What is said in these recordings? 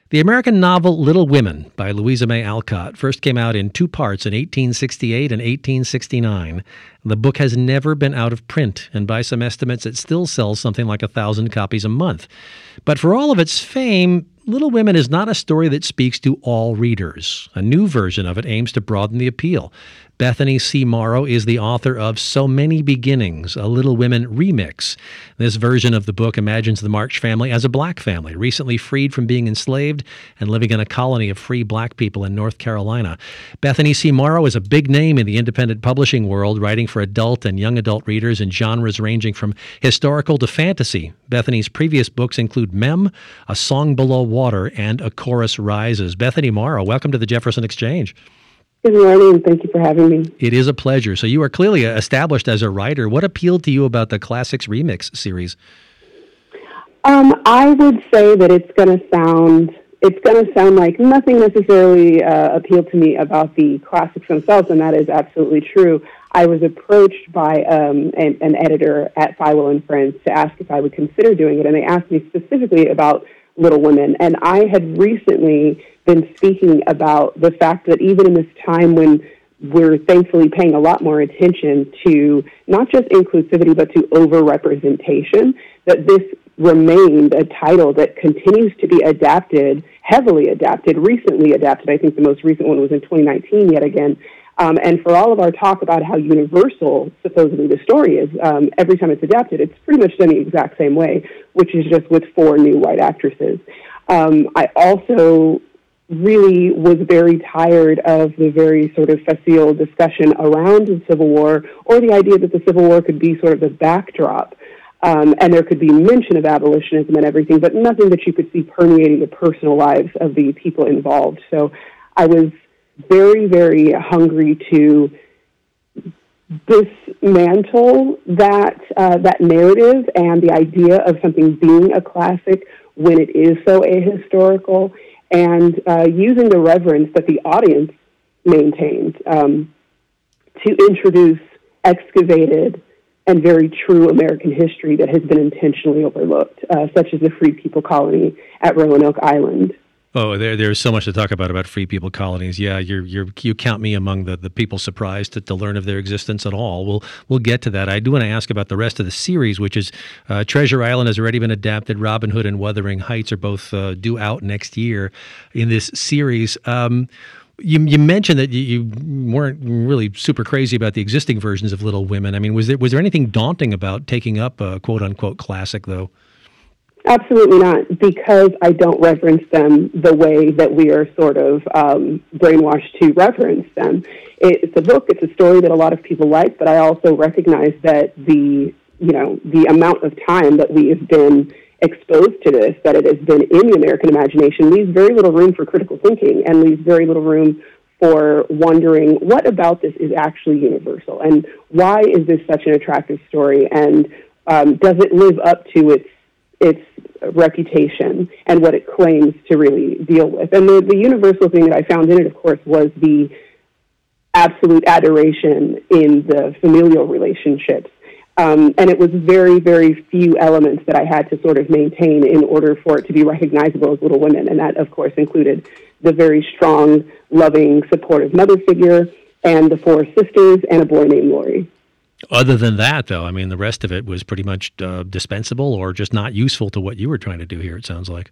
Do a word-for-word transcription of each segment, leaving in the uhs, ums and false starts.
The American novel Little Women by Louisa May Alcott first came out in two parts in eighteen sixty-eight and eighteen sixty-nine. The book has never been out of print, and by some estimates, it still sells something like a thousand copies a month. But for all of its fame, Little Women is not a story that speaks to all readers. A new version of it aims to broaden the appeal. Bethany C. Morrow is the author of So Many Beginnings, a Little Women remix. This version of the book imagines the March family as a black family, recently freed from being enslaved and living in a colony of free black people in North Carolina. Bethany C. Morrow is a big name in the independent publishing world, writing for adult and young adult readers in genres ranging from historical to fantasy. Bethany's previous books include Mem, A Song Below Water, and A Chorus Rises. Bethany Morrow, welcome to the Jefferson Exchange. Good morning. Thank you for having me. It is a pleasure. So you are clearly established as a writer. What appealed to you about the Classics Remix series? Um, I would say that it's going to sound it's going to sound like nothing necessarily uh, appealed to me about the classics themselves, and that is absolutely true. I was approached by um, an, an editor at Philo and Friends to ask if I would consider doing it, and they asked me specifically about Little Women. And I had recently been speaking about the fact that even in this time when we're thankfully paying a lot more attention to not just inclusivity, but to over-representation, that this remained a title that continues to be adapted, heavily adapted, recently adapted. I think the most recent one was in twenty nineteen yet again. Um, and for all of our talk about how universal supposedly the story is, um, every time it's adapted, it's pretty much done the exact same way, which is just with four new white actresses. Um, I also really was very tired of the very sort of facile discussion around the Civil War, or the idea that the Civil War could be sort of the backdrop, um, and there could be mention of abolitionism and everything, but nothing that you could see permeating the personal lives of the people involved. So I was very, very hungry to dismantle that uh, that narrative and the idea of something being a classic when it is so ahistorical, and uh, using the reverence that the audience maintained um, to introduce excavated and very true American history that has been intentionally overlooked, uh, such as the Free People Colony at Roanoke Island. Oh, there, there's so much to talk about about free people colonies. Yeah, you're, you're, you count me among the, the people surprised to, to learn of their existence at all. We'll we'll get to that. I do want to ask about the rest of the series, which is uh, Treasure Island has already been adapted. Robin Hood and Wuthering Heights are both uh, due out next year in this series. Um, you, you mentioned that you, you weren't really super crazy about the existing versions of Little Women. I mean, was there was there anything daunting about taking up a quote unquote classic though? Absolutely not, because I don't reference them the way that we are sort of um, brainwashed to reference them. It's a book, it's a story that a lot of people like, but I also recognize that the, you know, the amount of time that we have been exposed to this, that it has been in the American imagination, leaves very little room for critical thinking and leaves very little room for wondering what about this is actually universal, and why is this such an attractive story, and um, does it live up to its its reputation and what it claims to really deal with. And the, the universal thing that I found in it, of course, was the absolute adoration in the familial relationships. Um, and it was very, very few elements that I had to sort of maintain in order for it to be recognizable as Little Women. And that, of course, included the very strong, loving, supportive mother figure and the four sisters and a boy named Laurie. Other than that, though, I mean, the rest of it was pretty much uh, dispensable or just not useful to what you were trying to do here, it sounds like.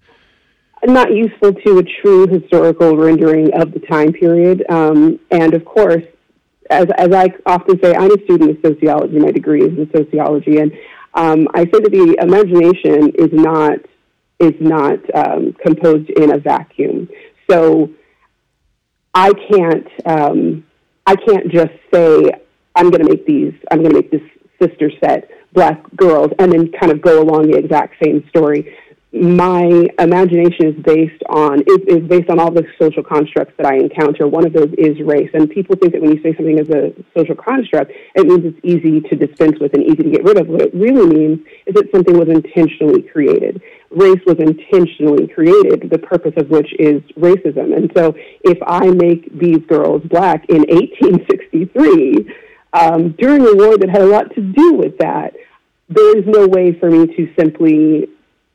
Not useful to a true historical rendering of the time period. Um, and, of course, as, as I often say, I'm a student of sociology. My degree is in sociology. And um, I say that the imagination is not, is not um, composed in a vacuum. So I can't, um, I can't just say, I'm going to make these, I'm going to make this sister set black girls and then kind of go along the exact same story. My imagination is based on, is, is based on all the social constructs that I encounter. One of those is race. And people think that when you say something is a social construct, it means it's easy to dispense with and easy to get rid of. What it really means is that something was intentionally created. Race was intentionally created, the purpose of which is racism. And so if I make these girls black in eighteen sixty-three, Um, during a war that had a lot to do with that, there is no way for me to simply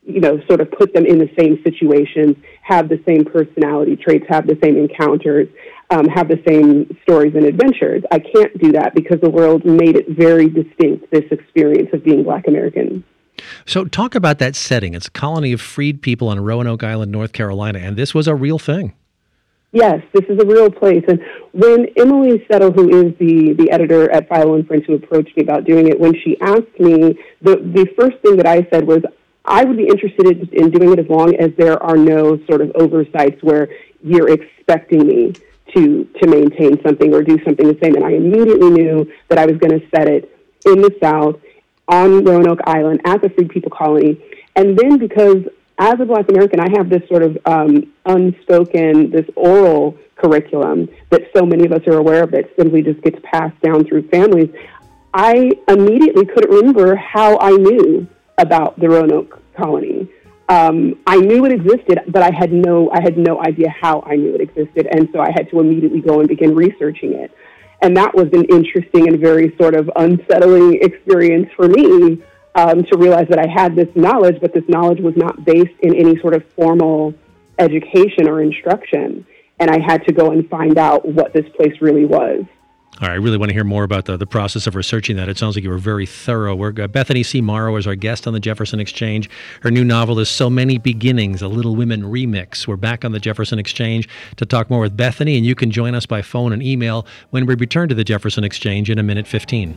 you know, sort of put them in the same situations, have the same personality traits, have the same encounters, um, have the same stories and adventures. I can't do that because the world made it very distinct, this experience of being Black American. So talk about that setting. It's a colony of freed people on Roanoke Island, North Carolina, and this was a real thing. Yes, this is a real place. And when Emily Settle, who is the, the editor at Philo and Friends, who approached me about doing it, when she asked me, the, the first thing that I said was, I would be interested in doing it as long as there are no sort of oversights where you're expecting me to, to maintain something or do something the same. And I immediately knew that I was going to set it in the South, on Roanoke Island, at the Freed People Colony. And then because as a Black American, I have this sort of um, unspoken, this oral curriculum that so many of us are aware of that simply just gets passed down through families. I immediately couldn't remember how I knew about the Roanoke Colony. Um, I knew it existed, but I had no, I had no idea how I knew it existed, and so I had to immediately go and begin researching it. And that was an interesting and very sort of unsettling experience for me. Um, to realize that I had this knowledge, but this knowledge was not based in any sort of formal education or instruction. And I had to go and find out what this place really was. All right, I really want to hear more about the, the process of researching that. It sounds like you were very thorough. We're, uh, Bethany C. Morrow is our guest on the Jefferson Exchange. Her new novel is So Many Beginnings, a Little Women remix. We're back on the Jefferson Exchange to talk more with Bethany, and you can join us by phone and email when we return to the Jefferson Exchange in a minute fifteen.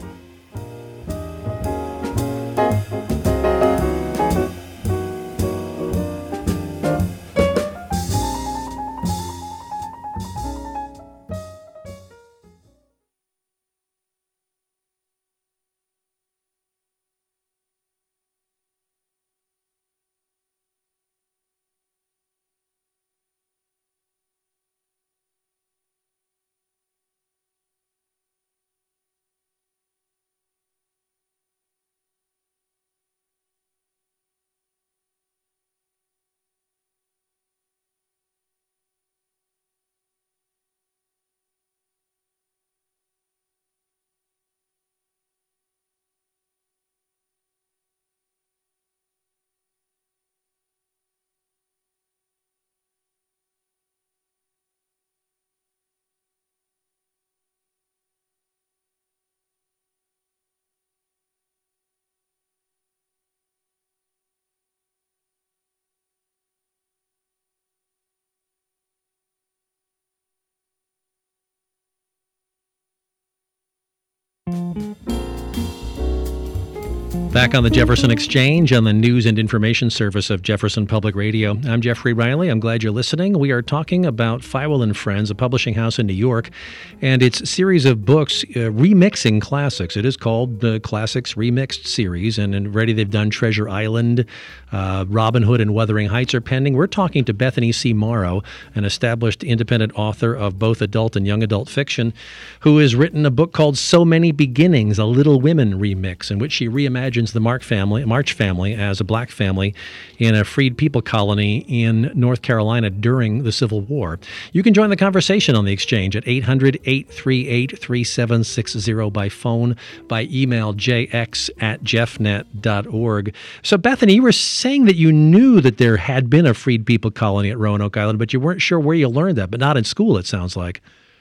Back on the Jefferson Exchange on the news and information service of Jefferson Public Radio. I'm Jeffrey Riley. I'm glad you're listening. We are talking about Feiwel and Friends, a publishing house in New York, and its series of books uh, remixing classics. It is called the Classics Remixed Series, and already they've done Treasure Island, uh, Robin Hood, and Wuthering Heights are pending. We're talking to Bethany C. Morrow, an established independent author of both adult and young adult fiction, who has written a book called So Many Beginnings, a Little Women remix, in which she reimagines the March family, March family as a Black family in a freed people colony in North Carolina during the Civil War. You can join the conversation on the Exchange at eight hundred, eight three eight, three seven six zero by phone, by email jx at jeffnet dot org. So Bethany, you were saying that you knew that there had been a freed people colony at Roanoke Island, but you weren't sure where you learned that, but not in school, it sounds like.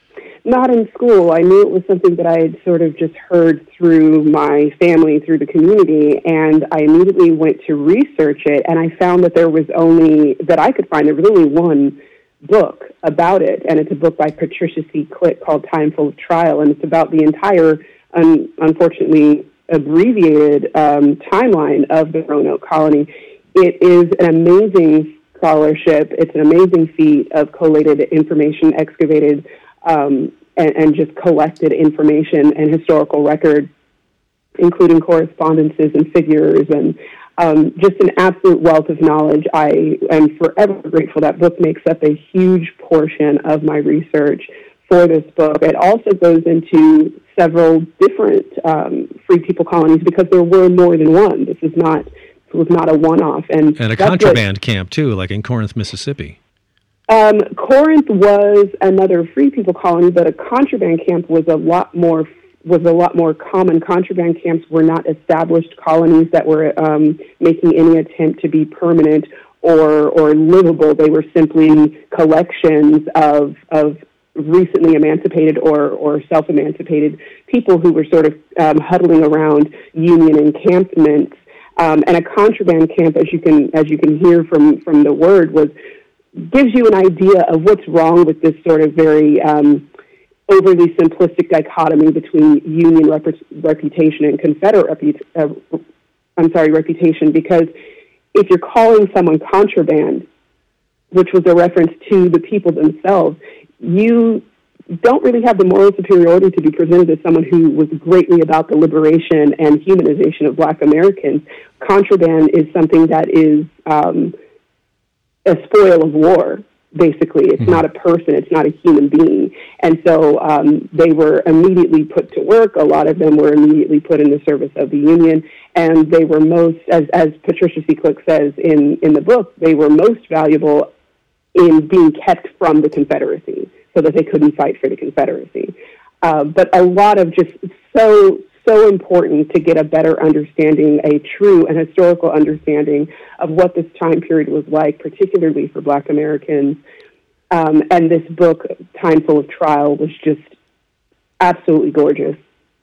Not in school. I knew it was something that I had sort of just heard through my family, through the community, and I immediately went to research it, and I found that there was only, that I could find, there was only one book about it, and it's a book by Patricia C. Click called Time Full of Trial, and it's about the entire, un- unfortunately, abbreviated um, timeline of the Roanoke colony. It is an amazing scholarship. It's an amazing feat of collated information, excavated Um, and, and just collected information and historical record, including correspondences and figures, and um, just an absolute wealth of knowledge. I am forever grateful. That book makes up a huge portion of my research for this book. It also goes into several different um, free people colonies because there were more than one. This is not it was not a one-off. And, and a contraband what, camp, too, like in Corinth, Mississippi. Um, Corinth was another free people colony, but a contraband camp was a lot more was a lot more common. Contraband camps were not established colonies that were um, making any attempt to be permanent or or livable. They were simply collections of of recently emancipated or, or self-emancipated people who were sort of um, huddling around Union encampments. Um, and a contraband camp, as you can as you can hear from, from the word, was gives you an idea of what's wrong with this sort of very um, overly simplistic dichotomy between Union rep- reputation and Confederate repu- uh, I'm sorry, reputation. Because if you're calling someone contraband, which was a reference to the people themselves, you don't really have the moral superiority to be presented as someone who was greatly about the liberation and humanization of Black Americans. Contraband is something that is um, a spoil of war, basically. It's mm-hmm. not a person. It's not a human being. And so um, they were immediately put to work. A lot of them were immediately put in the service of the Union. And they were most, as, as Patricia C. Cook says in, in the book, they were most valuable in being kept from the Confederacy so that they couldn't fight for the Confederacy. Uh, but a lot of just so, so important to get a better understanding, a true and historical understanding of what this time period was like, particularly for Black Americans. Um, and this book, Time Full of Trial, was just absolutely gorgeous.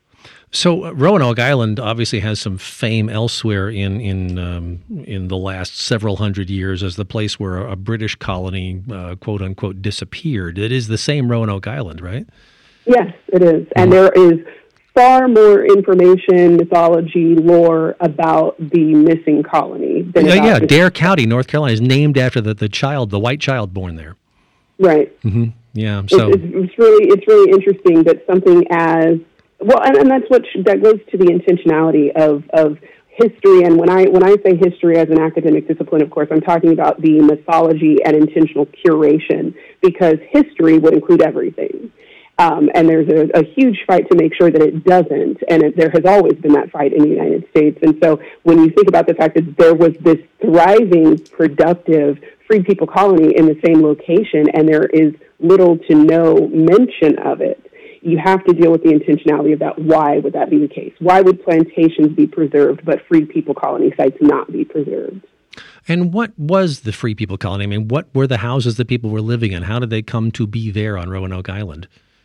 So uh, Roanoke Island obviously has some fame elsewhere in in um, in the last several hundred years as the place where a, a British colony, uh, quote unquote, disappeared. It is the same Roanoke Island, right? Yes, it is, Mm-hmm. and there is far more information, mythology, lore about the missing colony than yeah, about yeah. this. Dare County, North Carolina, is named after the, the child, the white child born there. Right. Mm-hmm. Yeah. So it's, it's, it's really it's really interesting that something as Well, and, and that's what that goes to the intentionality of, of history. And when I when I say history as an academic discipline, of course, I'm talking about the mythology and intentional curation, because history would include everything. Um, and there's a, a huge fight to make sure that it doesn't. And it, there has always been that fight in the United States. And so when you think about the fact that there was this thriving, productive, free people colony in the same location, and there is little to no mention of it, you have to deal with the intentionality about why would that be the case? Why would plantations be preserved but free people colony sites not be preserved? And what was the free people colony? I mean, what were the houses that people were living in? How did they come to be there on Roanoke Island?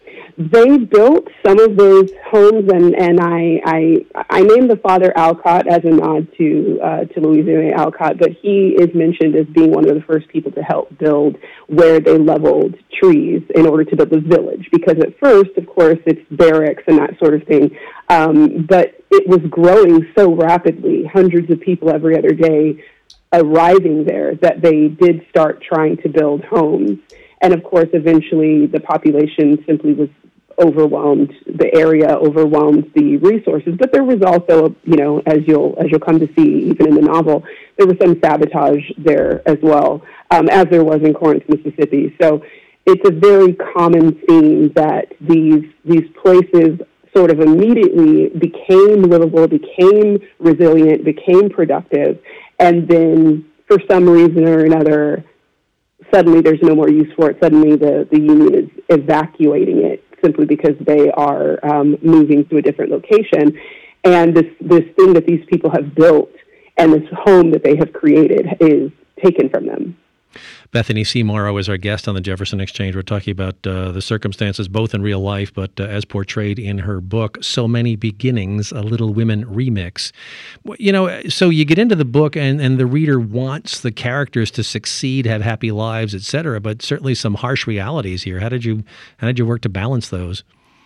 They built some of those homes, and, and I, I I named the father Alcott as a nod to uh, to Louisa May Alcott, but he is mentioned as being one of the first people to help build where they leveled trees in order to build the village. Because at first, of course, it's barracks and that sort of thing, um, but it was growing so rapidly, hundreds of people every other day arriving there, that they did start trying to build homes. And of course, eventually the population simply was overwhelmed, the area overwhelmed the resources. But there was also, you know, as you'll as you'll come to see, even in the novel, there was some sabotage there as well, um, as there was in Corinth, Mississippi. So it's a very common theme that these these places sort of immediately became livable, became resilient, became productive, and then for some reason or another, suddenly there's no more use for it. Suddenly the, the Union is evacuating it simply because they are um, moving to a different location. And this, this thing that these people have built and this home that they have created is taken from them. Bethany C. Morrow is our guest on the Jefferson Exchange. We're talking about uh, the circumstances both in real life, but uh, as portrayed in her book, So Many Beginnings, a Little Women Remix. You know, so you get into the book and, and the reader wants the characters to succeed, have happy lives, et cetera, but certainly some harsh realities here. How did you, how did you work to balance those?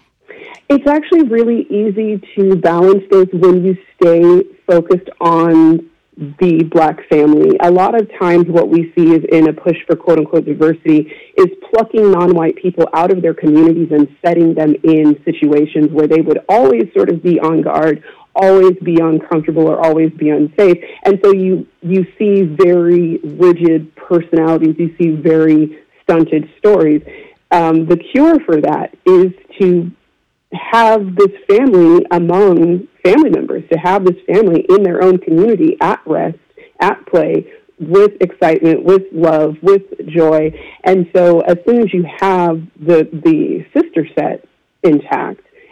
It's actually really easy to balance those when you stay focused on the Black family. A lot of times what we see is in a push for quote-unquote diversity is plucking non-white people out of their communities and setting them in situations where they would always sort of be on guard, always be uncomfortable, or always be unsafe. And so you, you see very rigid personalities, you see very stunted stories. Um, the cure for that is to have this family among family members, to have this family in their own community at rest, at play, with excitement, with love, with joy. And so as soon as you have the the sister set intact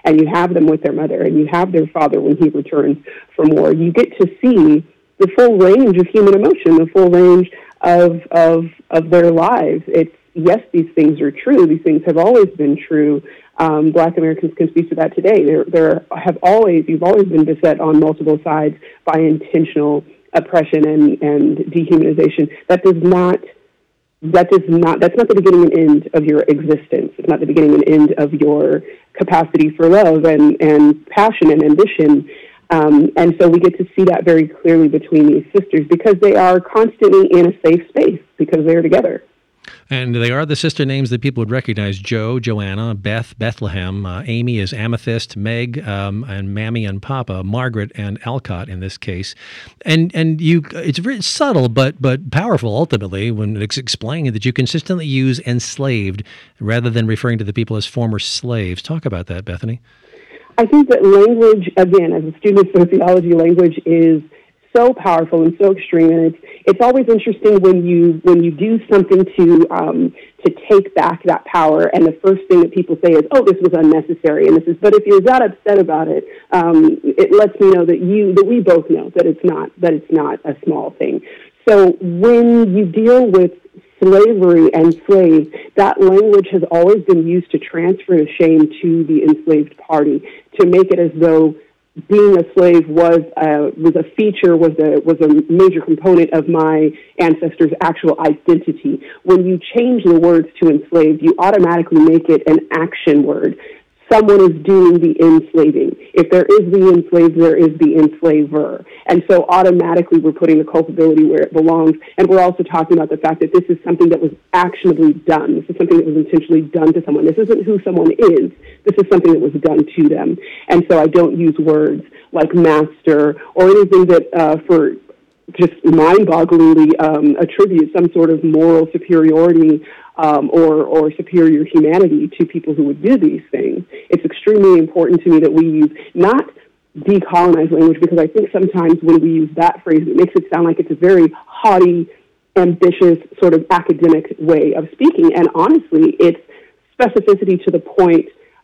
and you have them with their mother, and you have their father when he returns from war. You get to see the full range of human emotion, the full range of of of their lives. It's yes, these things are true. These things have always been true. Um, Black Americans can speak to that today. There, there have always, you've always been beset on multiple sides by intentional oppression and, and dehumanization. That does not, that does not, that's not the beginning and end of your existence. It's not the beginning and end of your capacity for love and, and passion and ambition. Um, and so we get to see that very clearly between these sisters because they are constantly in a safe space because they're together. And they are the sister names that people would recognize: Jo, Joanna, Beth, Bethlehem, uh, Amy is Amethyst, Meg, um, and Mammy and Papa, Margaret and Alcott in this case. And and you, it's very subtle but but powerful ultimately when it's explaining that you consistently use enslaved rather than referring to the people as former slaves. Talk about that, Bethany. I think that language, again, as a student of sociology, language is so powerful and so extreme, and it's it's always interesting when you when you do something to um, to take back that power, and the first thing that people say is, "Oh, this was unnecessary," and this is. But if you're that upset about it, um, it lets me know that you that we both know that it's not that it's not a small thing. So when you deal with slavery and slaves, that language has always been used to transfer the shame to the enslaved party, to make it as though being a slave was uh, was a feature, was a was a major component of my ancestors' actual identity. When you change the words to enslaved, you automatically make it an action word. Someone is doing the enslaving. If there is the enslaved, there is the enslaver. And so automatically we're putting the culpability where it belongs. And we're also talking about the fact that this is something that was actionably done. This is something that was intentionally done to someone. This isn't who someone is. This is something that was done to them. And so I don't use words like master or anything that uh, for just mind-bogglingly um, attribute some sort of moral superiority Um, or, or superior humanity to people who would do these things. It's extremely important to me that we use not decolonize language, because I think sometimes when we use that phrase, it makes it sound like it's a very haughty, ambitious, sort of academic way of speaking. And honestly, it's specificity to the point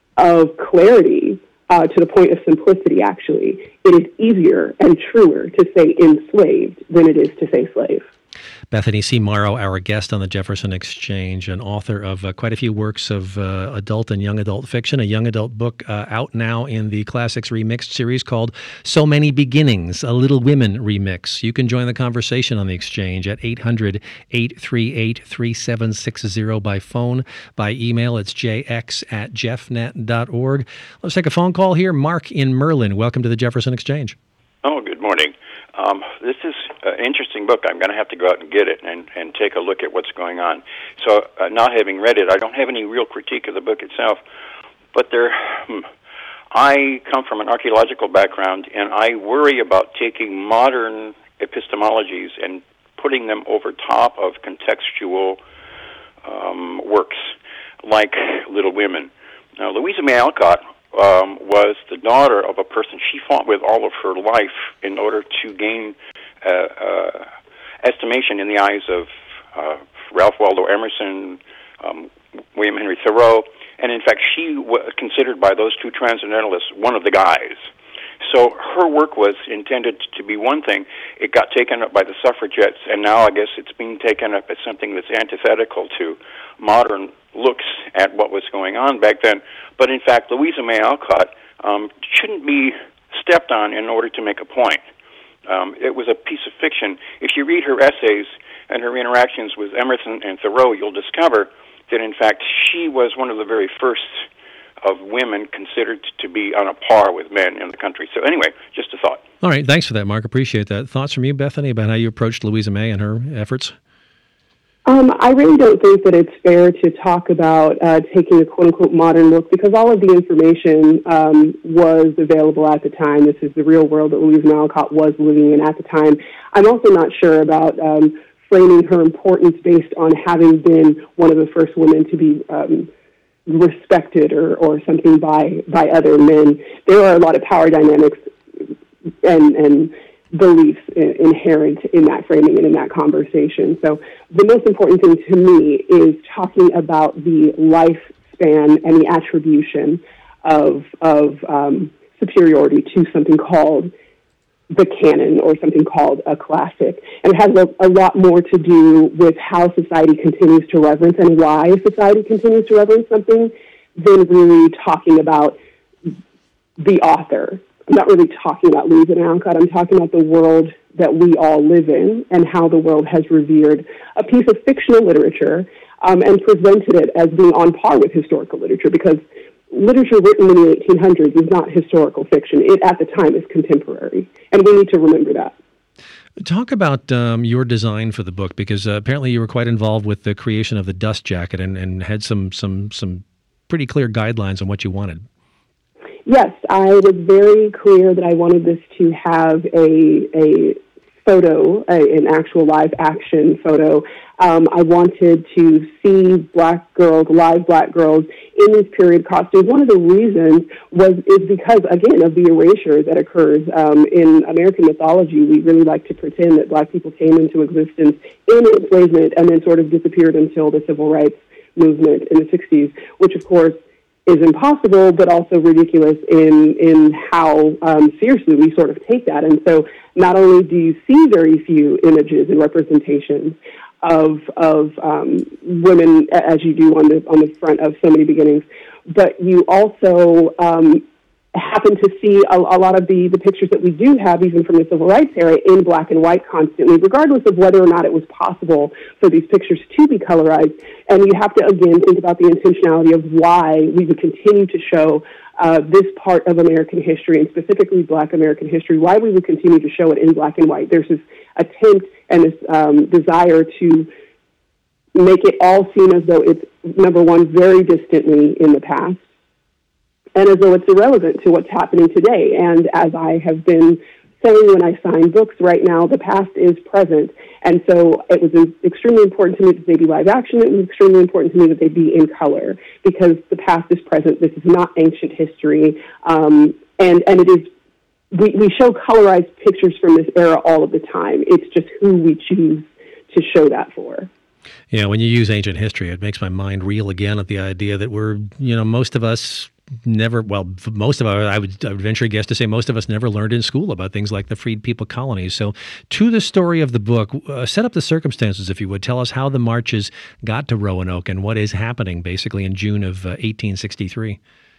of clarity, uh, to the point of simplicity, actually. It is easier and truer to say enslaved than it is to say slave. Bethany C. Morrow, our guest on the Jefferson Exchange, an author of uh, quite a few works of uh, adult and young adult fiction, a young adult book uh, out now in the Classics Remixed series called So Many Beginnings, a Little Women remix. You can join the conversation on the Exchange at eight hundred, eight three eight, three seven six zero by phone. By email, it's j x at jeffnet dot org. Let's take a phone call here. Mark in Merlin, welcome to the Jefferson Exchange. Oh, good morning. Um, this is an interesting book. I'm going to have to go out and get it and, and take a look at what's going on. So uh, not having read it, I don't have any real critique of the book itself, but there, hmm, I come from an archaeological background, and I worry about taking modern epistemologies and putting them over top of contextual um, works like Little Women. Now, Louisa May Alcott Um, was the daughter of a person she fought with all of her life in order to gain uh, uh, estimation in the eyes of uh, Ralph Waldo Emerson, um, William Henry Thoreau, and in fact she was considered by those two transcendentalists one of the guys. So her work was intended to be one thing. It got taken up by the suffragettes, and now I guess it's being taken up as something that's antithetical to modern looks at what was going on back then. But in fact, Louisa May Alcott um, shouldn't be stepped on in order to make a point. Um, it was a piece of fiction. If you read her essays and her interactions with Emerson and Thoreau, you'll discover that in fact she was one of the very first of women considered to be on a par with men in the country. So anyway, just a thought. All right, thanks for that, Mark. Appreciate that. Thoughts from you, Bethany, about how you approached Louisa May and her efforts? Um, I really don't think that it's fair to talk about uh, taking a quote-unquote modern look, because all of the information um, was available at the time. This is the real world that Louisa May Alcott was living in at the time. I'm also not sure about um, framing her importance based on having been one of the first women to be um, respected or, or something by, by other men. There are a lot of power dynamics and, and beliefs inherent in that framing and in that conversation. So the most important thing to me is talking about the lifespan and the attribution of of um, superiority to something called the canon or something called a classic. And it has a, a lot more to do with how society continues to reverence and why society continues to reverence something than really talking about the author. I'm not really talking about Louisa May Alcott. I'm talking about the world that we all live in and how the world has revered a piece of fictional literature um, and presented it as being on par with historical literature, because literature written in the eighteen hundreds is not historical fiction. It, at the time, is contemporary, and we need to remember that. Talk about um, your design for the book, because uh, apparently you were quite involved with the creation of the dust jacket and, and had some, some, some pretty clear guidelines on what you wanted. Yes, I was very clear that I wanted this to have a a photo, a, an actual live action photo. Um, I wanted to see black girls, live black girls in these period costumes. One of the reasons was is because, again, of the erasure that occurs um, in American mythology. We really like to pretend that black people came into existence in enslavement and then sort of disappeared until the civil rights movement in the sixties, which, of course, is impossible, but also ridiculous in in how um, seriously we sort of take that. And so not only do you see very few images and representations of of um, women as you do on the on the front of So Many Beginnings, but you also um, happen to see a, a lot of the, the pictures that we do have, even from the civil rights era, in black and white constantly, regardless of whether or not it was possible for these pictures to be colorized. And you have to, again, think about the intentionality of why we would continue to show uh, this part of American history, and specifically black American history, why we would continue to show it in black and white. There's this attempt and this um, desire to make it all seem as though it's, number one, very distantly in the past, and as though it's irrelevant to what's happening today. And as I have been saying when I sign books right now, the past is present. And so it was extremely important to me that they be live action. It was extremely important to me that they be in color, because the past is present. This is not ancient history. Um, and, and it is, we, we show colorized pictures from this era all of the time. It's just who we choose to show that for. Yeah, when you use ancient history, it makes my mind reel again at the idea that we're, you know, most of us never, well, most of us, I would, I would venture a guess to say most of us never learned in school about things like the freed people colonies. So to the story of the book, uh, set up the circumstances, if you would. Tell us how the marches got to Roanoke and what is happening basically in June of uh, eighteen sixty-three.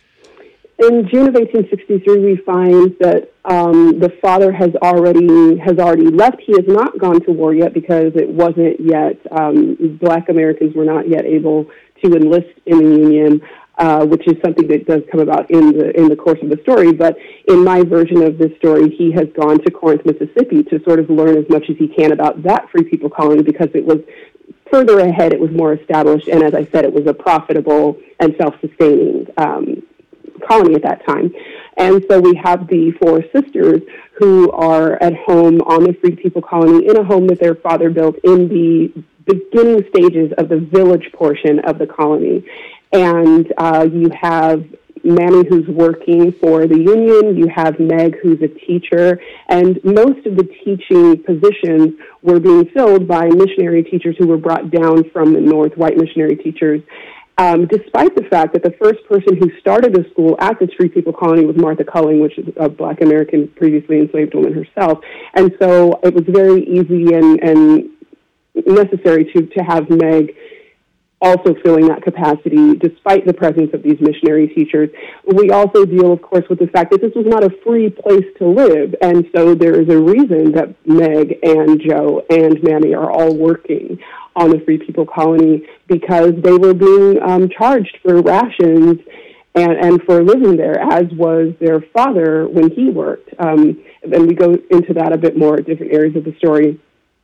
In June of eighteen sixty-three, we find that um, the father has already has already left. He has not gone to war yet because it wasn't yet, um, black Americans were not yet able to enlist in the Union. Uh, which is something that does come about in the in the course of the story. But in my version of this story, he has gone to Corinth, Mississippi, to sort of learn as much as he can about that free people colony, because it was further ahead, it was more established, and as I said, it was a profitable and self-sustaining um, colony at that time. And so we have the four sisters who are at home on the free people colony in a home that their father built in the beginning stages of the village portion of the colony. And uh, you have Mammy, who's working for the Union. You have Meg, who's a teacher. And most of the teaching positions were being filled by missionary teachers who were brought down from the North, white missionary teachers, um, despite the fact that the first person who started a school at this free people colony was Martha Culling, which is a black American previously enslaved woman herself. And so it was very easy and, and necessary to, to have Meg also filling that capacity, despite the presence of these missionary teachers. We also deal, of course, with the fact that this was not a free place to live, and so there is a reason that Meg and Joe and Mammy are all working on the free people colony, because they were being um, charged for rations and, and for living there, as was their father when he worked. Um, and we go into that a bit more at different areas of the story.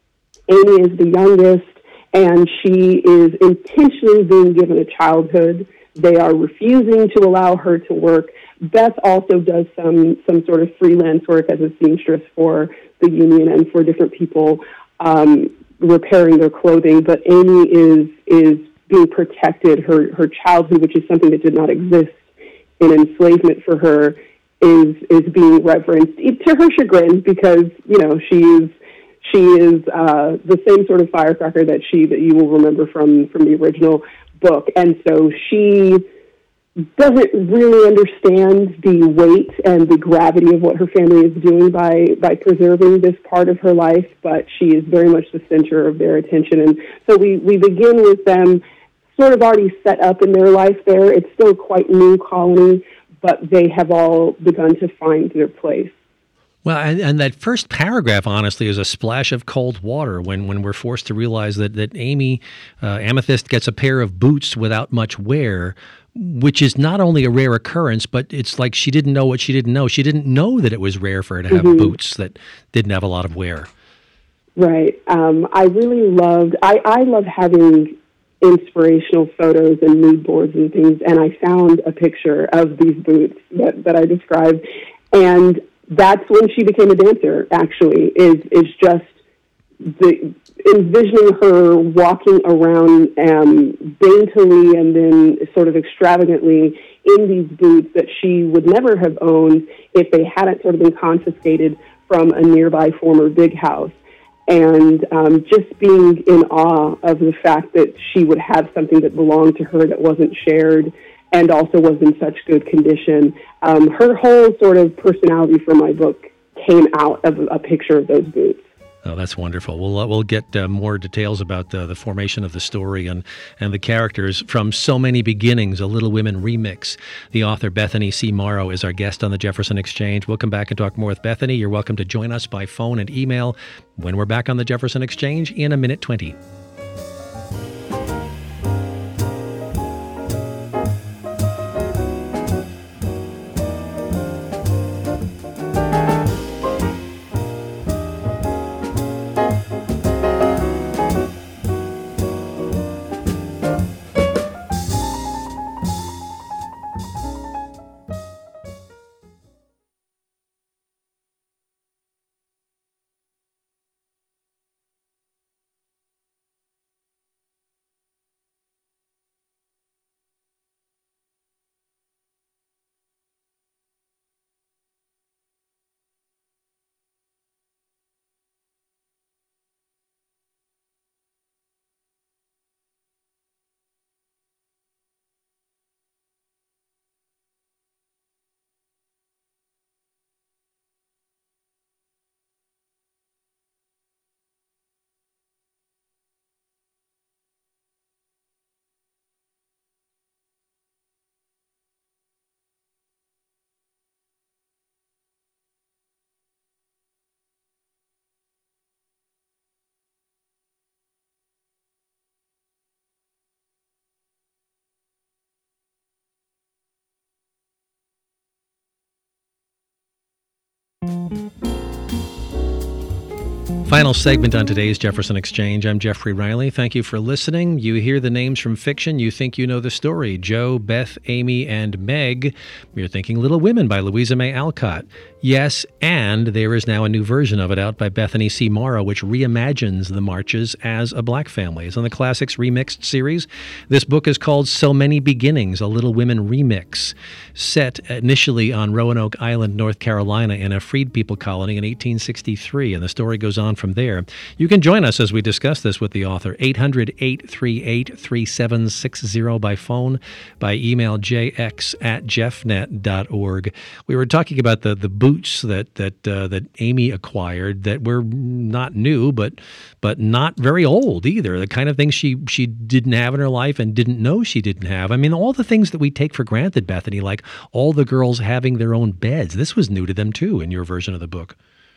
Amy is the youngest, and she is intentionally being given a childhood. They are refusing to allow her to work. Beth also does some some sort of freelance work as a seamstress for the Union and for different people, um, repairing their clothing. But Amy is is being protected. Her her childhood, which is something that did not exist in enslavement for her, is is being reverenced to her chagrin, because you know she is. She is uh, the same sort of firecracker that she that you will remember from, from the original book. And so she doesn't really understand the weight and the gravity of what her family is doing by, by preserving this part of her life, but she is very much the center of their attention. And so we, we begin with them sort of already set up in their life there. It's still quite new colony, but they have all begun to find their place. Well, and, and that first paragraph, honestly, is a splash of cold water when, when we're forced to realize that, that Amy, uh, Amethyst, gets a pair of boots without much wear, which is not only a rare occurrence, but it's like she didn't know what she didn't know. She didn't know that it was rare for her to have mm-hmm. boots that didn't have a lot of wear. Right. Um, I really loved, I, I love having inspirational photos and mood boards and things, and I found a picture of these boots that, that I described, and that's when she became a dancer, actually, is is just the envisioning her walking around um, daintily and then sort of extravagantly in these boots that she would never have owned if they hadn't sort of been confiscated from a nearby former big house. And um, just being in awe of the fact that she would have something that belonged to her that wasn't shared and also was in such good condition. Um, her whole sort of personality for my book came out of a picture of those boots. Oh, that's wonderful. We'll uh, we'll get uh, more details about uh, the formation of the story and, and the characters from So Many Beginnings, a Little Women remix. The author Bethany C. Morrow is our guest on the Jefferson Exchange. We'll come back and talk more with Bethany. You're welcome to join us by phone and email when we're back on the Jefferson Exchange in a minute twenty. Final segment on today's Jefferson Exchange. I'm Jeffrey Riley. Thank you for listening. You hear the names from fiction, you think you know the story. Jo, Beth, Amy, and Meg. You're thinking Little Women by Louisa May Alcott. Yes, and there is now a new version of it out by Bethany C. Morrow, which reimagines the marches as a black family. It's on the Classics Remixed series. This book is called So Many Beginnings, a Little Women remix, set initially on Roanoke Island, North Carolina, in a freed people colony in eighteen sixty-three, and the story goes on from there. You can join us as we discuss this with the author, eight hundred, eight three eight, three seven six zero by phone, by email, jx at jeffnet dot org. We were talking about the, the boots that that uh, that Amy acquired that were not new, but but not very old either. The kind of things she, she didn't have in her life and didn't know she didn't have. I mean, all the things that we take for granted, Bethany, like all the girls having their own beds. This was new to them, too, in your version of the book.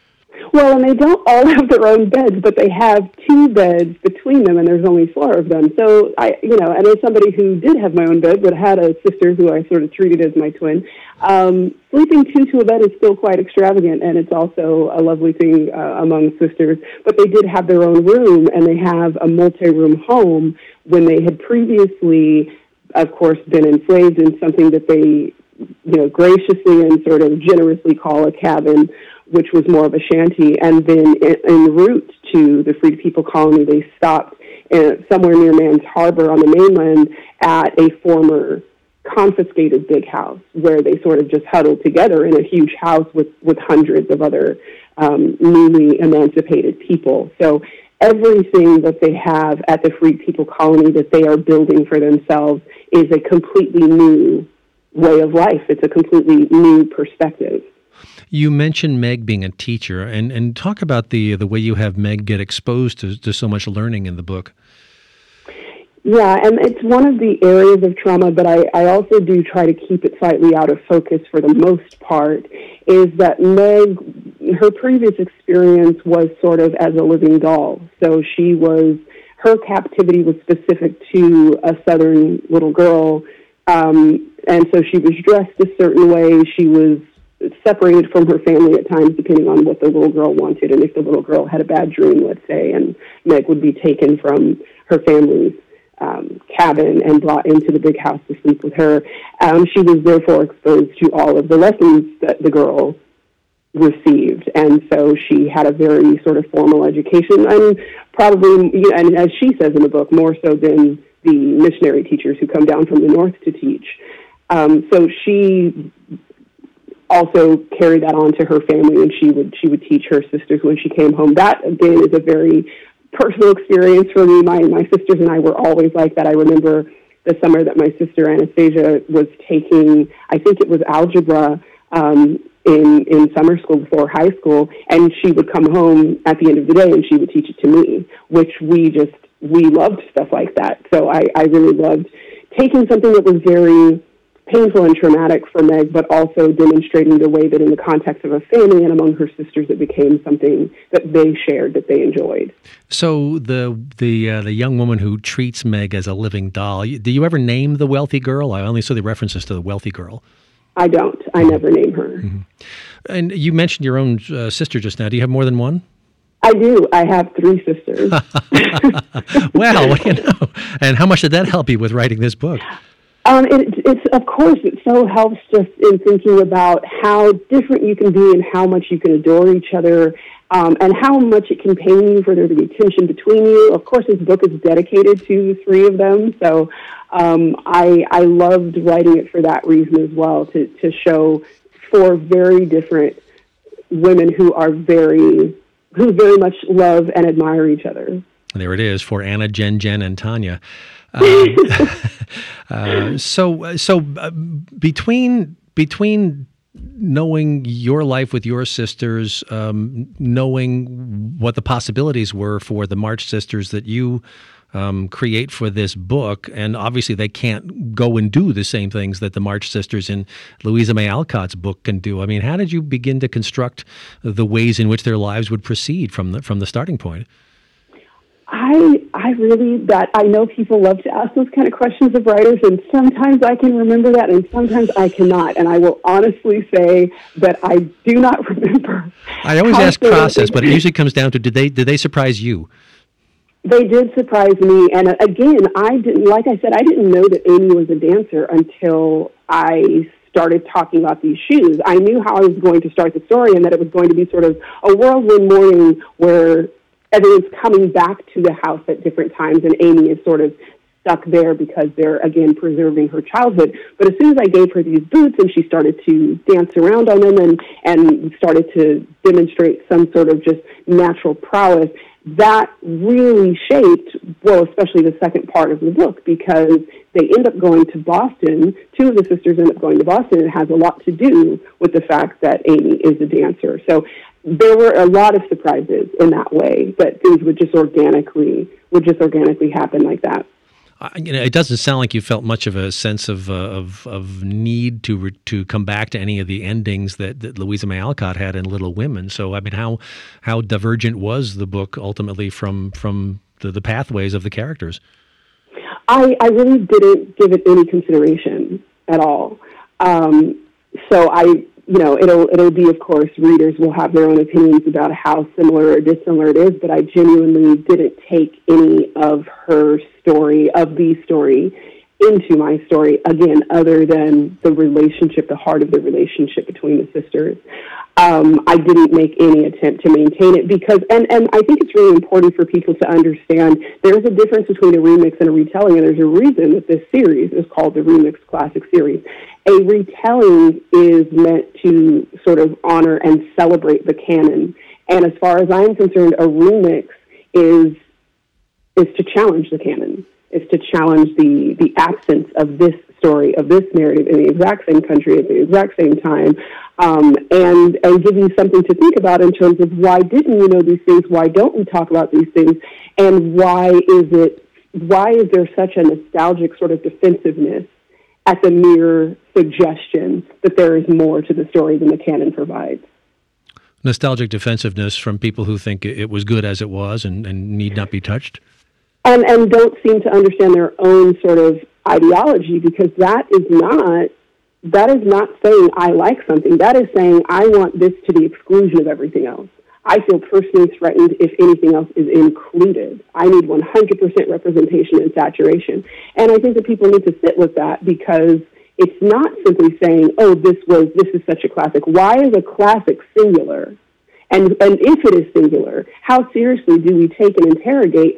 Well, and they don't all have their own beds, but they have two beds between them, and there's only four of them. So, I, you know, and as somebody who did have my own bed, but had a sister who I sort of treated as my twin, um, sleeping two to a bed is still quite extravagant, and it's also a lovely thing uh, among sisters. But they did have their own room, and they have a multi-room home when they had previously, of course, been enslaved in something that they, you know, graciously and sort of generously call a cabin, which was more of a shanty. And then en route to the Freed People Colony, they stopped in, somewhere near Man's Harbor on the mainland at a former confiscated big house where they sort of just huddled together in a huge house with, with hundreds of other um, newly emancipated people. So everything that they have at the Freed People Colony that they are building for themselves is a completely new way of life. It's a completely new perspective. You mentioned Meg being a teacher, and, and talk about the the way you have Meg get exposed to, to so much learning in the book. Yeah, and it's one of the areas of trauma, but I, I also do try to keep it slightly out of focus for the most part, is that Meg, her previous experience was sort of as a living doll. So she was, her captivity was specific to a Southern little girl, um, and so she was dressed a certain way. She was separated from her family at times, depending on what the little girl wanted. And if the little girl had a bad dream, let's say, and Meg would be taken from her family's um, cabin and brought into the big house to sleep with her, um, she was therefore exposed to all of the lessons that the girl received. And so she had a very sort of formal education, and probably, you know, and as she says in the book, more so than the missionary teachers who come down from the north to teach. Um, so she also carried that on to her family, and she would she would teach her sisters when she came home. That, again, is a very personal experience for me. My my sisters and I were always like that. I remember the summer that my sister Anastasia was taking, I think it was algebra, um, in, in summer school before high school, and she would come home at the end of the day and she would teach it to me, which we just, we loved stuff like that. So I, I really loved taking something that was very painful and traumatic for Meg, but also demonstrating the way that in the context of a family and among her sisters, it became something that they shared, that they enjoyed. So the the uh, the young woman who treats Meg as a living doll, do you ever name the wealthy girl? I only saw the references to the wealthy girl. I don't. I never name her. Mm-hmm. And you mentioned your own uh, sister just now. Do you have more than one? I do. I have three sisters. Well, what do you know? And how much did that help you with writing this book? Um, it, it's, of course, it so helps just in thinking about how different you can be and how much you can adore each other, um, and how much it can pain you for there to be tension between you. Of course, this book is dedicated to the three of them, so um, I, I loved writing it for that reason as well, to, to show four very different women who are very, who very much love and admire each other. There it is for Anna, Jen, Jen, and Tanya. Um, uh, so, so uh, between between knowing your life with your sisters, um, knowing what the possibilities were for the March Sisters that you um, create for this book, and obviously they can't go and do the same things that the March Sisters in Louisa May Alcott's book can do. I mean, how did you begin to construct the ways in which their lives would proceed from the from the starting point? I I really, that I know people love to ask those kind of questions of writers, and sometimes I can remember that, and sometimes I cannot. And I will honestly say that I do not remember. I always ask process, but it usually comes down to did they did they surprise you? They did surprise me, and uh, again, I didn't. Like I said, I didn't know that Amy was a dancer until I started talking about these shoes. I knew how I was going to start the story, and that it was going to be sort of a whirlwind morning where everyone's coming back to the house at different times, and Amy is sort of stuck there because they're, again, preserving her childhood. But as soon as I gave her these boots and she started to dance around on them and, and started to demonstrate some sort of just natural prowess, that really shaped, well, especially the second part of the book, because they end up going to Boston. Two of the sisters end up going to Boston, and it has a lot to do with the fact that Amy is a dancer. So there were a lot of surprises in that way, that things would just organically would just organically happen like that. Uh, you know, it doesn't sound like you felt much of a sense of uh, of, of need to re- to come back to any of the endings that, that Louisa May Alcott had in Little Women. So, I mean, how how divergent was the book ultimately from from the, the pathways of the characters? I, I really didn't give it any consideration at all. Um, so I. You know, it'll it'll be, of course, readers will have their own opinions about how similar or dissimilar it is, but I genuinely didn't take any of her story, of the story, into my story, again, other than the relationship, the heart of the relationship between the sisters. Um, I didn't make any attempt to maintain it because, and, and I think it's really important for people to understand there's a difference between a remix and a retelling, and there's a reason that this series is called the Remix Classic Series. A retelling is meant to sort of honor and celebrate the canon, and as far as I'm concerned, a remix is is to challenge the canon. is to challenge the, the absence of this story, of this narrative in the exact same country at the exact same time, um, and, and give you something to think about in terms of why didn't you know these things, why don't we talk about these things, and why is it, why is there such a nostalgic sort of defensiveness at the mere suggestion that there is more to the story than the canon provides? Nostalgic defensiveness from people who think it was good as it was and, and need not be touched? And, and don't seem to understand their own sort of ideology, because that is not that is not saying I like something. That is saying I want this to the exclusion of everything else. I feel personally threatened if anything else is included. I need one hundred percent representation and saturation. And I think that people need to sit with that, because it's not simply saying, oh, this was this is such a classic. Why is a classic singular? And and if it is singular, how seriously do we take and interrogate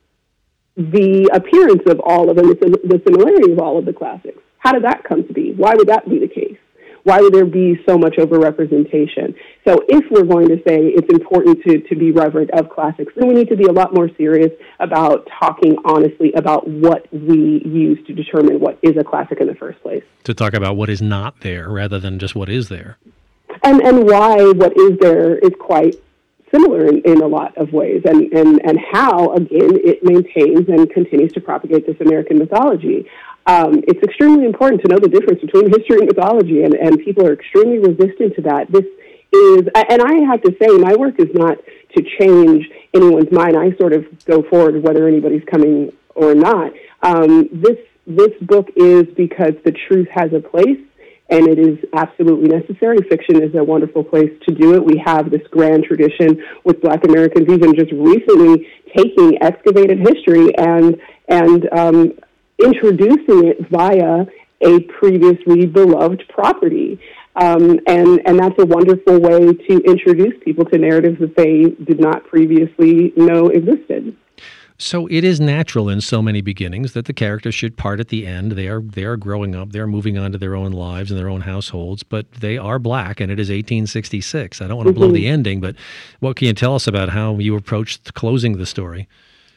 the appearance of all of them, the, the similarity of all of the classics? How did that come to be? Why would that be the case? Why would there be so much overrepresentation? So if we're going to say it's important to, to be reverent of classics, then we need to be a lot more serious about talking honestly about what we use to determine what is a classic in the first place. To talk about what is not there rather than just what is there. And and why what is there is quite similar in, in a lot of ways, and, and, and how, again, it maintains and continues to propagate this American mythology. Um, it's extremely important to know the difference between history and mythology, and, and people are extremely resistant to that. This is, and I have to say, my work is not to change anyone's mind. I sort of go forward whether anybody's coming or not. Um, this this book is because the truth has a place, and it is absolutely necessary. Fiction is a wonderful place to do it. We have this grand tradition with Black Americans even just recently taking excavated history and and um, introducing it via a previously beloved property. Um, and, and that's a wonderful way to introduce people to narratives that they did not previously know existed. So it is natural in so many beginnings that the characters should part at the end. They are they are growing up. They are moving on to their own lives and their own households, but they are Black, and it is eighteen sixty-six. I don't want to mm-hmm. blow the ending, but what can you tell us about how you approached closing the story?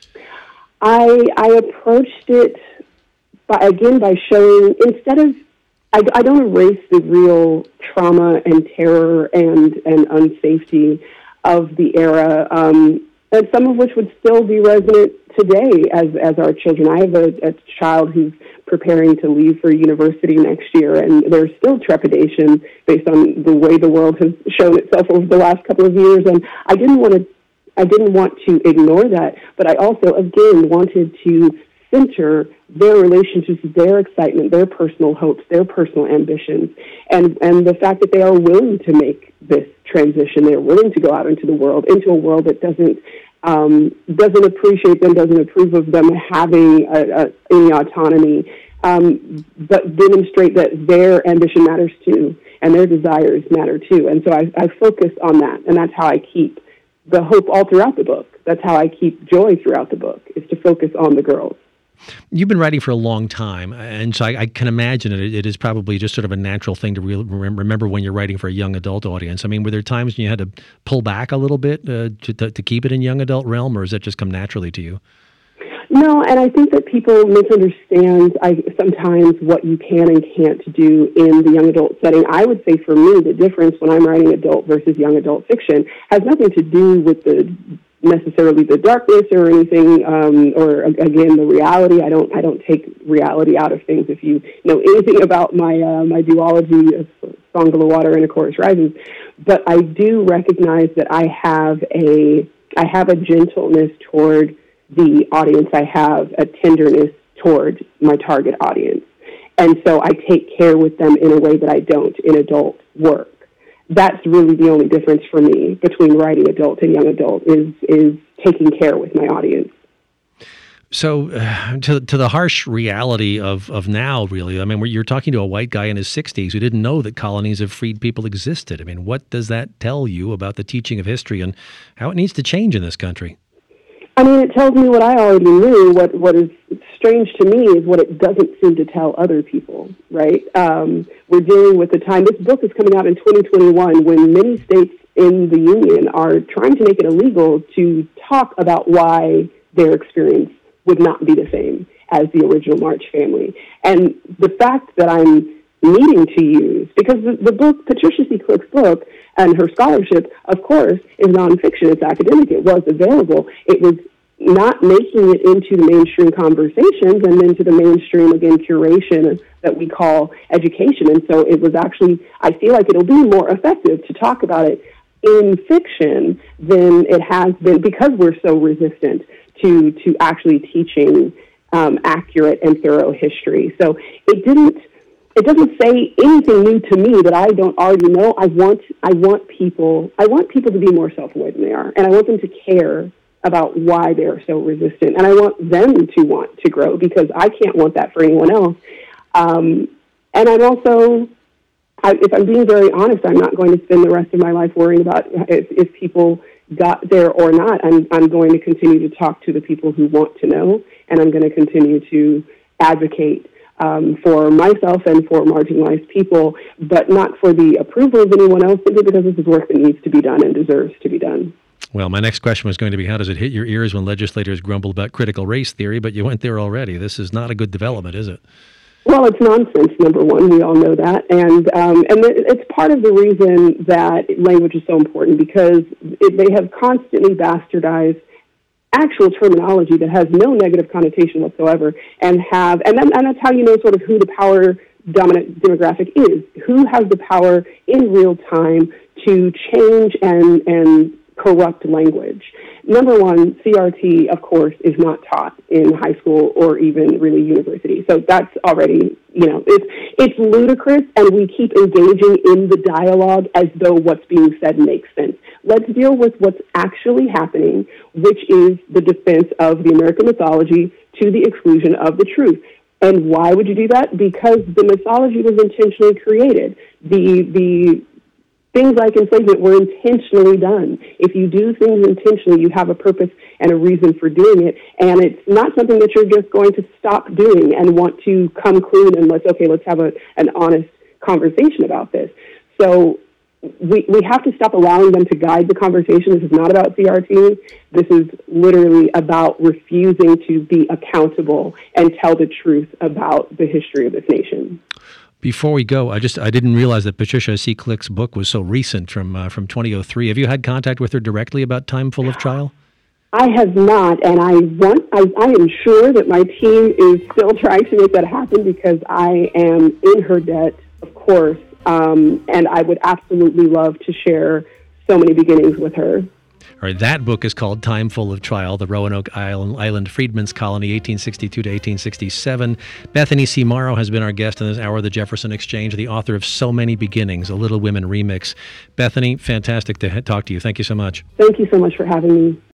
I I approached it, by, again, by showing, instead of, I, I don't erase the real trauma and terror and, and unsafety of the era, um, and some of which would still be resonant today as as our children. I have a, a child who's preparing to leave for university next year, and there's still trepidation based on the way the world has shown itself over the last couple of years. And I didn't want to, I didn't want to ignore that, but I also, again, wanted to center their relationships, their excitement, their personal hopes, their personal ambitions, and, and the fact that they are willing to make this transition. They're willing to go out into the world, into a world that doesn't um, doesn't appreciate them, doesn't approve of them having a, a, any autonomy, um, but demonstrate that their ambition matters too, and their desires matter too. And so I, I focus on that, and that's how I keep the hope all throughout the book. That's how I keep joy throughout the book, is to focus on the girls. You've been writing for a long time, and so I, I can imagine it, it is probably just sort of a natural thing to re- remember when you're writing for a young adult audience. I mean, were there times when you had to pull back a little bit uh, to, to, to keep it in young adult realm, or does that just come naturally to you? No, and I think that people misunderstand I, sometimes what you can and can't do in the young adult setting. I would say for me, the difference when I'm writing adult versus young adult fiction has nothing to do with the necessarily the darkness or anything, um, or again the reality. I don't I don't take reality out of things. If you know anything about my uh, my duology of Song Below Water and A Chorus Rises, but I do recognize that I have a I have a gentleness toward the audience. I have a tenderness toward my target audience, and so I take care with them in a way that I don't in adult work. That's really the only difference for me between writing adult and young adult is is taking care with my audience. So uh, to to the harsh reality of, of now, really, I mean, you're talking to a white guy in his sixties who didn't know that colonies of freed people existed. I mean, what does that tell you about the teaching of history and how it needs to change in this country? I mean, it tells me what I already knew. What what is strange to me is what it doesn't seem to tell other people, right? Um, we're dealing with the time. This book is coming out in twenty twenty-one when many states in the Union are trying to make it illegal to talk about why their experience would not be the same. as the original March Family. And the fact that I'm needing to use, because the, the book, Patricia C. Click's book, and her scholarship, of course, is nonfiction. It's academic. It was available. It was not making it into the mainstream conversations and into the mainstream, again, curation that we call education. And so it was actually, I feel like it'll be more effective to talk about it in fiction than it has been, because we're so resistant to, to actually teaching um, accurate and thorough history. So it didn't, it doesn't say anything new to me that I don't already know. I want, I want people, I want people to be more self-aware than they are, and I want them to care about why they are so resistant, and I want them to want to grow, because I can't want that for anyone else. Um, and I'm also, I, if I'm being very honest, I'm not going to spend the rest of my life worrying about if, if people got there or not. I'm, I'm going to continue to talk to the people who want to know, and I'm going to continue to advocate um, for myself and for marginalized people, but not for the approval of anyone else, simply because this is work that needs to be done and deserves to be done. Well, my next question was going to be, how does it hit your ears when legislators grumble about critical race theory? But you went there already. This is not a good development, is it? Well, it's nonsense, number one. We all know that. And um, and it's part of the reason that language is so important, because it, they have constantly bastardized actual terminology that has no negative connotation whatsoever, and have and, then, and that's how you know sort of who the power dominant demographic is, who has the power in real time to change and and corrupt language. Number one, C R T, of course, is not taught in high school or even really university. So that's already, you know, it's it's ludicrous, and we keep engaging in the dialogue as though what's being said makes sense. Let's deal with what's actually happening, which is the defense of the American mythology to the exclusion of the truth. And why would you do that? Because the mythology was intentionally created. The the Things like enslavement were intentionally done. If you do things intentionally, you have a purpose and a reason for doing it, and it's not something that you're just going to stop doing and want to come clean and let's, okay, let's have a, an honest conversation about this. So we we have to stop allowing them to guide the conversation. This is not about C R T. This is literally about refusing to be accountable and tell the truth about the history of this nation. Before we go, I just I didn't realize that Patricia C. Click's book was so recent, from uh, from twenty oh three. Have you had contact with her directly about Time Full of Trial? I have not, and I want I, I am sure that my team is still trying to make that happen, because I am in her debt, of course, um, and I would absolutely love to share so many beginnings with her. All right, that book is called Time Full of Trial, the Roanoke Island, Island Freedmen's Colony, eighteen sixty-two to eighteen sixty-seven. Bethany C. Morrow has been our guest in this hour of the Jefferson Exchange, the author of So Many Beginnings, a Little Women remix. Bethany, fantastic to talk to you. Thank you so much. Thank you so much for having me.